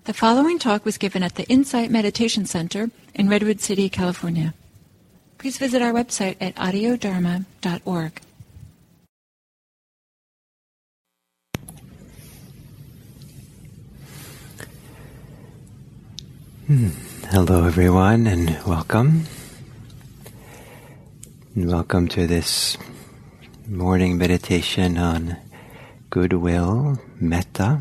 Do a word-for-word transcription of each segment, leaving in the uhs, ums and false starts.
The following talk was given at the Insight Meditation Center in Redwood City, California. Please visit our website at audio dharma dot org. Hmm. Hello everyone and welcome. And welcome to this morning meditation on goodwill, metta,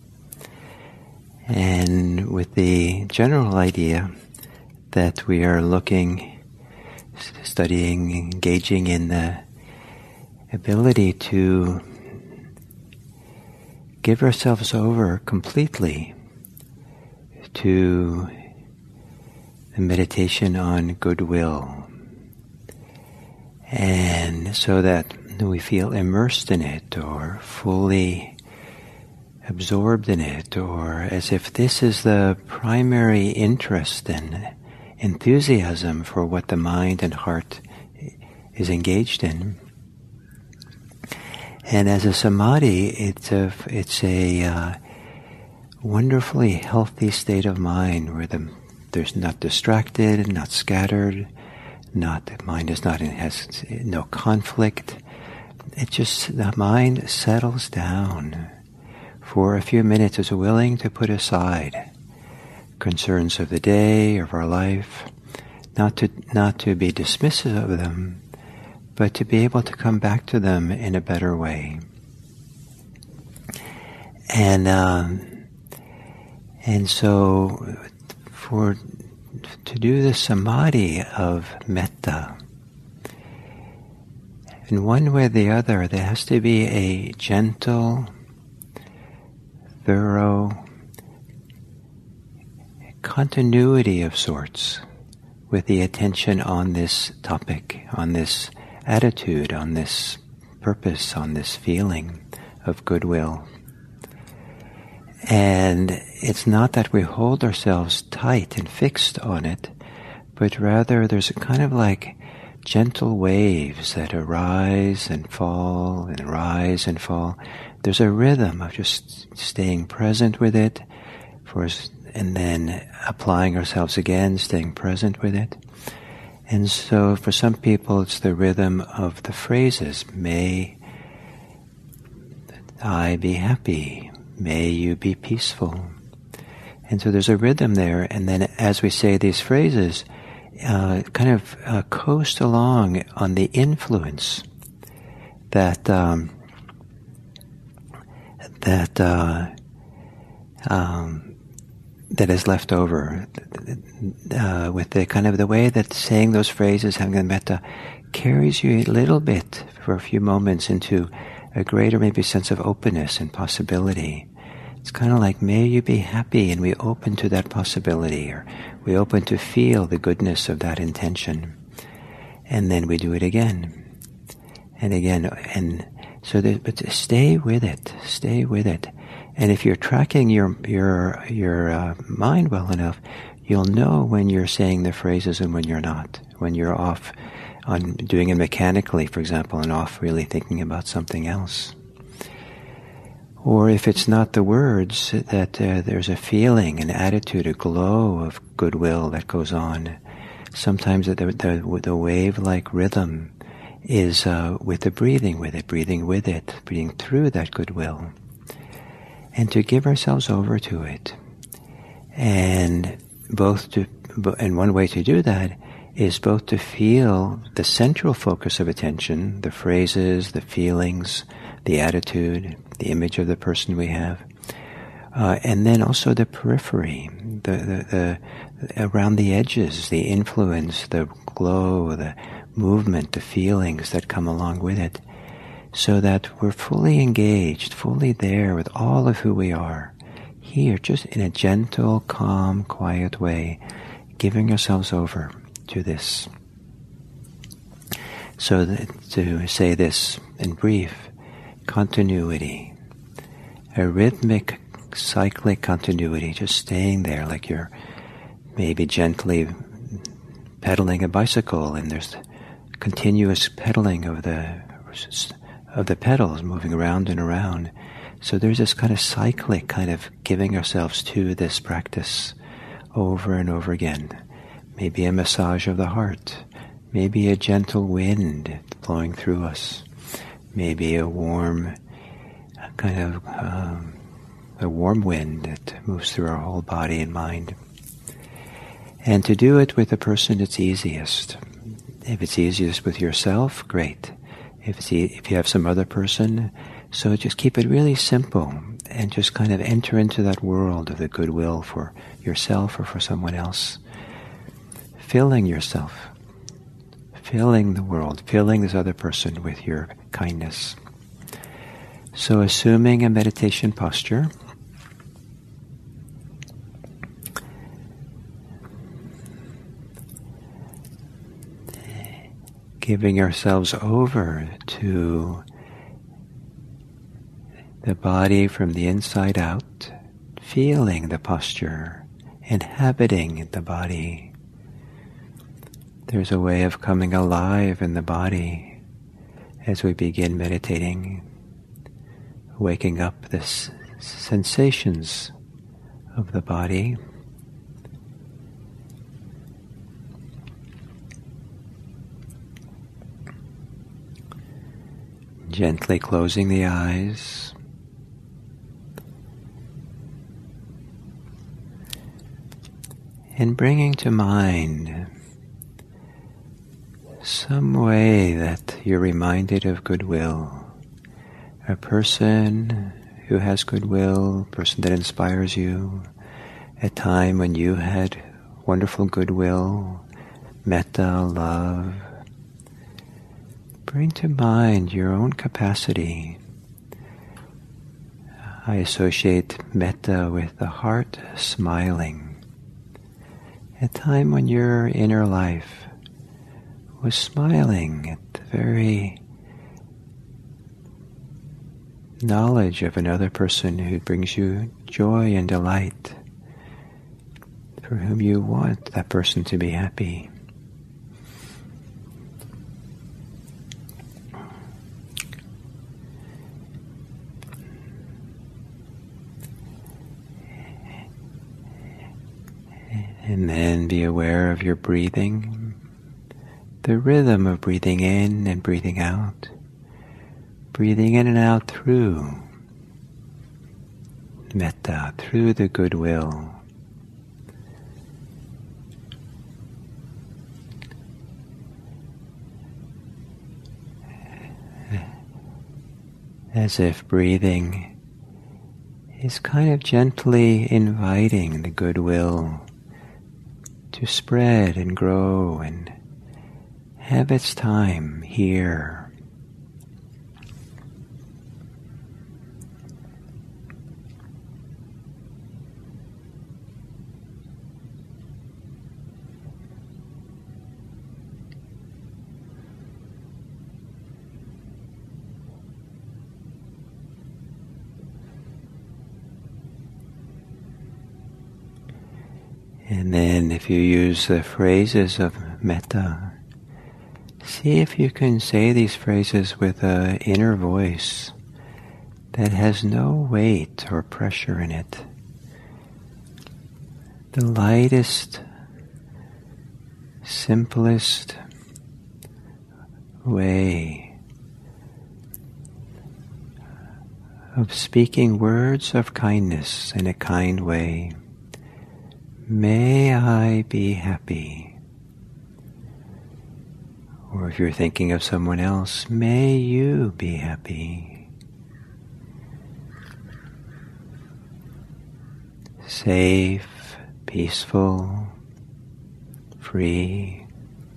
and with the general idea that we are looking, studying, engaging in the ability to give ourselves over completely to the meditation on goodwill, and so that we feel immersed in it or fully absorbed in it, or as if this is the primary interest and enthusiasm for what the mind and heart is engaged in. And as a samadhi, it's a, it's a uh, wonderfully healthy state of mind where the, there's not distracted, not scattered, not the mind is not in, has no conflict. It just, the mind settles down for a few minutes, is willing to put aside concerns of the day, of our life, not to not to be dismissive of them, but to be able to come back to them in a better way. And um, and so, for to do the samadhi of metta, in one way or the other, there has to be a gentle, thorough continuity of sorts with the attention on this topic, on this attitude, on this purpose, on this feeling of goodwill. And it's not that we hold ourselves tight and fixed on it, but rather there's a kind of like gentle waves that arise and fall and rise and fall. There's a rhythm of just staying present with it, for, and then applying ourselves again, staying present with it. And so for some people it's the rhythm of the phrases, may I be happy, may you be peaceful. And so there's a rhythm there, and then as we say these phrases, uh, kind of uh, coast along on the influence that um, that uh, um, that is left over, uh, with the kind of the way that saying those phrases, having the metta, carries you a little bit for a few moments into a greater maybe sense of openness and possibility. It's kind of like, may you be happy, and we open to that possibility, or we open to feel the goodness of that intention, and then we do it again and again, and so that, but stay with it, stay with it. And if you're tracking your your your uh, mind well enough, you'll know when you're saying the phrases and when you're not, when you're off on doing it mechanically, for example, and off really thinking about something else. Or if it's not the words, that uh, there's a feeling, an attitude, a glow of goodwill that goes on. Sometimes the the, the wave-like rhythm is uh, with the breathing with it, breathing with it, breathing through that goodwill. And to give ourselves over to it. And both to, and one way to do that is both to feel the central focus of attention, the phrases, the feelings, the attitude, the image of the person we have, uh, and then also the periphery, the, the, the around the edges, the influence, the glow, the movement, the feelings that come along with it, so that we're fully engaged, fully there with all of who we are, here, just in a gentle, calm, quiet way, giving ourselves over to this. So that, to say this in brief, continuity, a rhythmic, cyclic continuity, just staying there like you're maybe gently pedaling a bicycle, and there's continuous pedaling of the of the pedals moving around and around, So there's this kind of cyclic kind of giving ourselves to this practice over and over again. Maybe a massage of the heart, maybe a gentle wind blowing through us, maybe a warm kind of um, a warm wind that moves through our whole body and mind. And to do it with the person that's easiest. If it's easiest with yourself, great. If it's e- if you have some other person, so just keep it really simple and just kind of enter into that world of the goodwill for yourself or for someone else. Filling yourself, filling the world, filling this other person with your kindness. So assuming a meditation posture, giving ourselves over to the body from the inside out, feeling the posture, inhabiting the body. There's a way of coming alive in the body as we begin meditating, waking up the s- sensations of the body. Gently closing the eyes. And bringing to mind some way that you're reminded of goodwill. A person who has goodwill, a person that inspires you, a time when you had wonderful goodwill, metta, love. Bring to mind your own capacity. I associate metta with the heart smiling. A time when your inner life was smiling at the very knowledge of another person who brings you joy and delight, for whom you want that person to be happy. And then be aware of your breathing, the rhythm of breathing in and breathing out, breathing in and out through metta, through the goodwill. As if breathing is kind of gently inviting the goodwill to spread and grow and have its time here. And then if you use the phrases of metta, see if you can say these phrases with an inner voice that has no weight or pressure in it. The lightest, simplest way of speaking words of kindness in a kind way. May I be happy. Or if you're thinking of someone else, may you be happy. Safe, peaceful, free.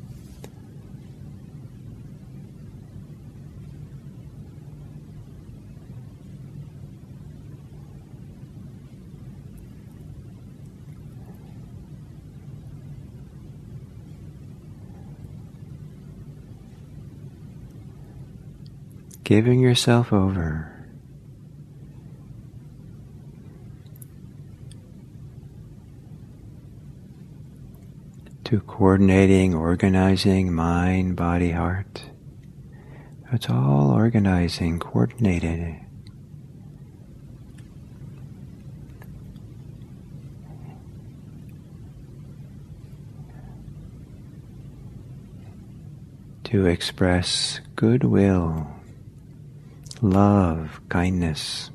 Giving yourself over to coordinating, organizing mind, body, heart. It's all organizing, coordinated. to express goodwill, love, kindness.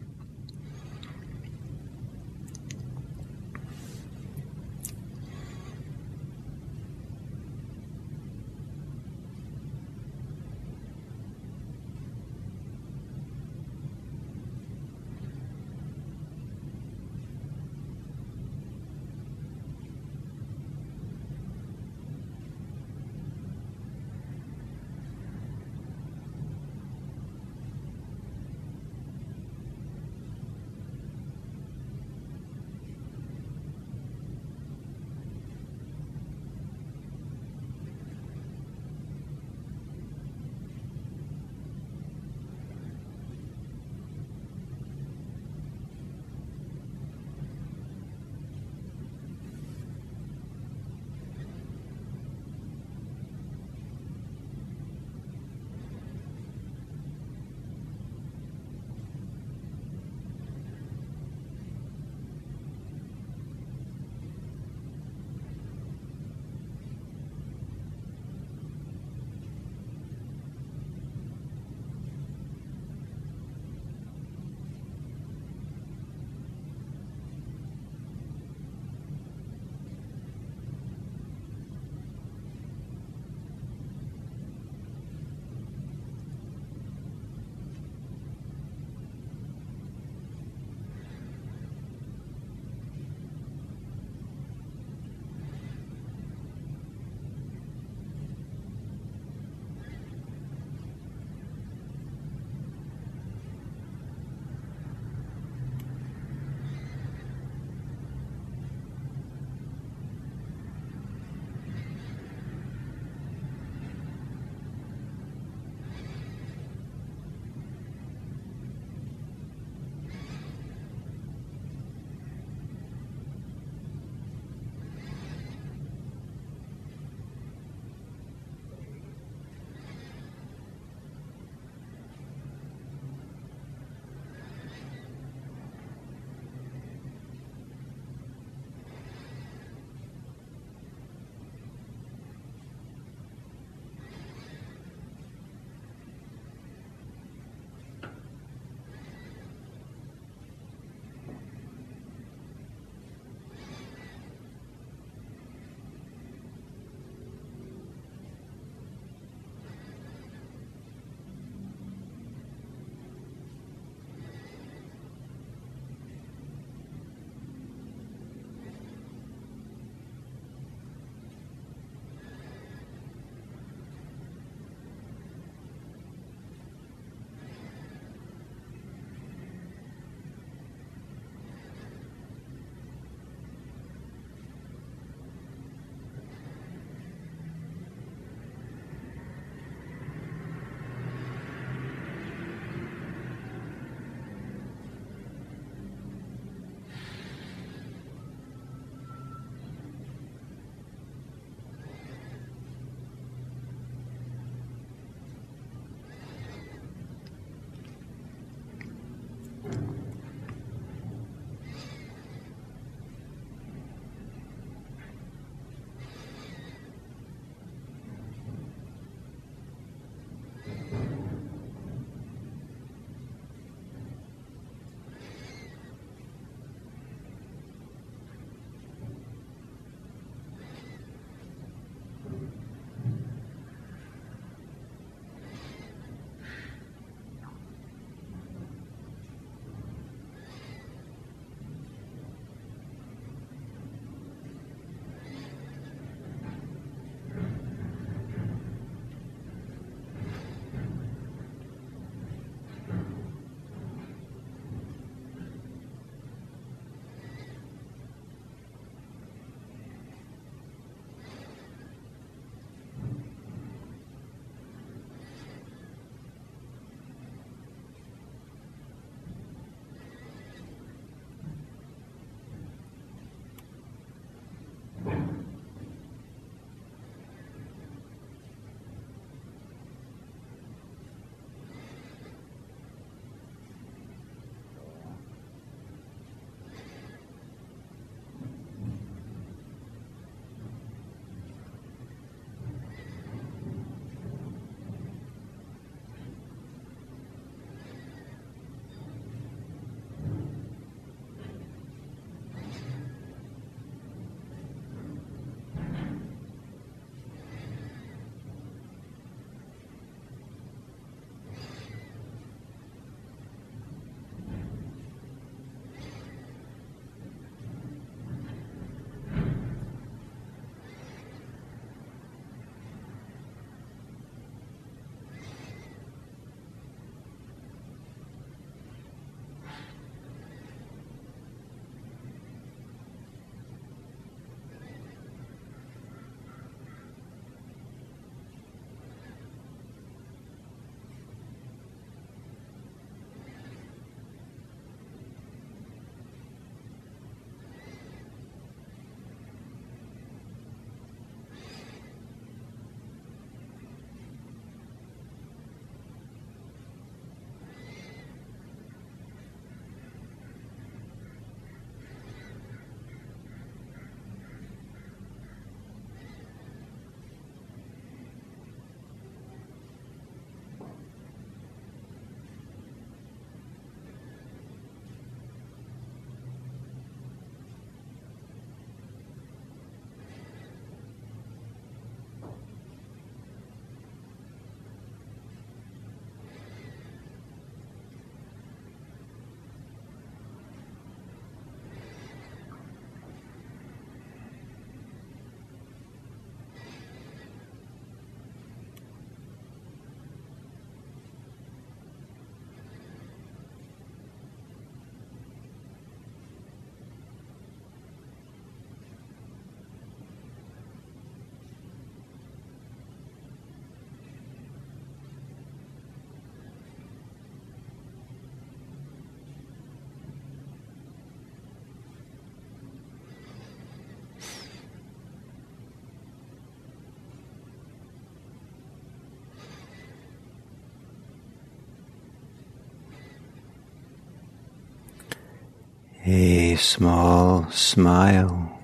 a small smile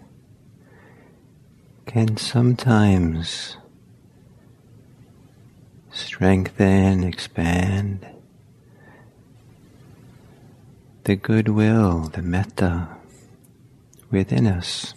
can sometimes strengthen, expand the goodwill, the metta within us.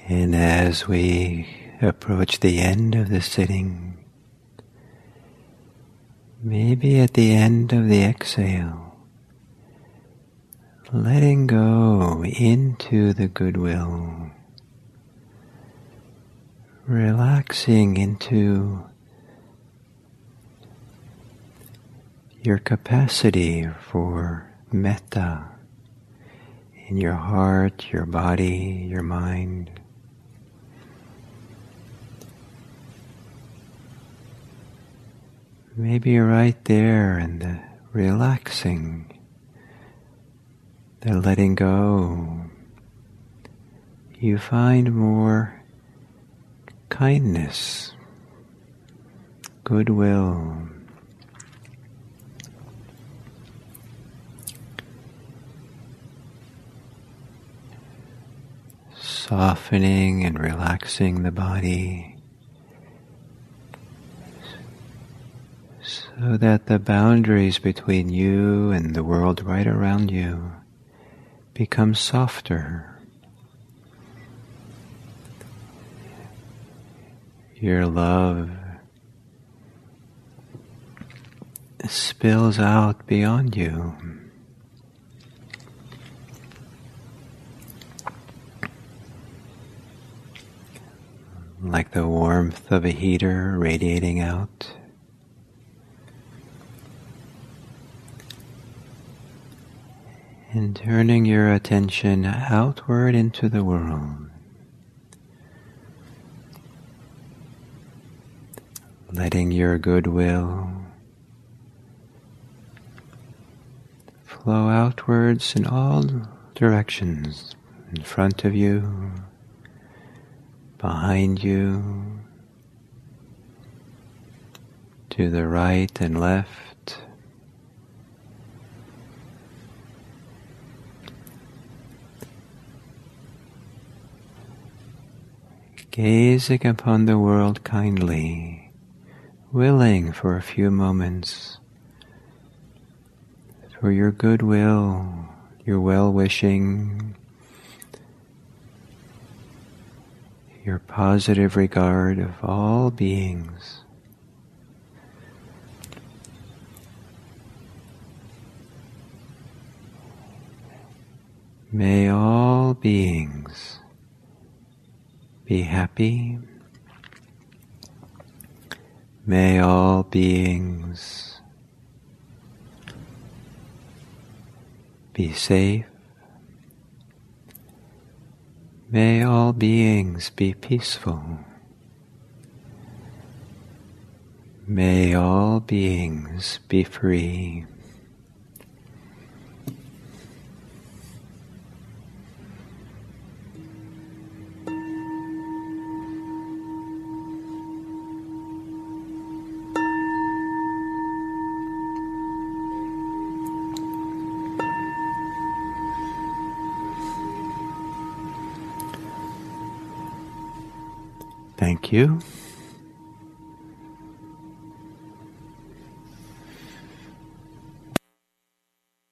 And as we approach the end of the sitting, maybe at the end of the exhale, letting go into the goodwill, relaxing into your capacity for metta in your heart, your body, your mind. Maybe you're right there in the relaxing, the letting go. You find more kindness, goodwill, softening and relaxing the body so that the boundaries between you and the world right around you become softer. Your love spills out beyond you. Like the warmth of a heater radiating out. And turning your attention outward into the world. Letting your goodwill flow outwards in all directions, in front of you, behind you, to the right and left. Gazing upon the world kindly, willing for a few moments for your goodwill, your well-wishing, your positive regard of all beings. May all beings be happy. May all beings be safe. May all beings be peaceful. May all beings be free. Thank you.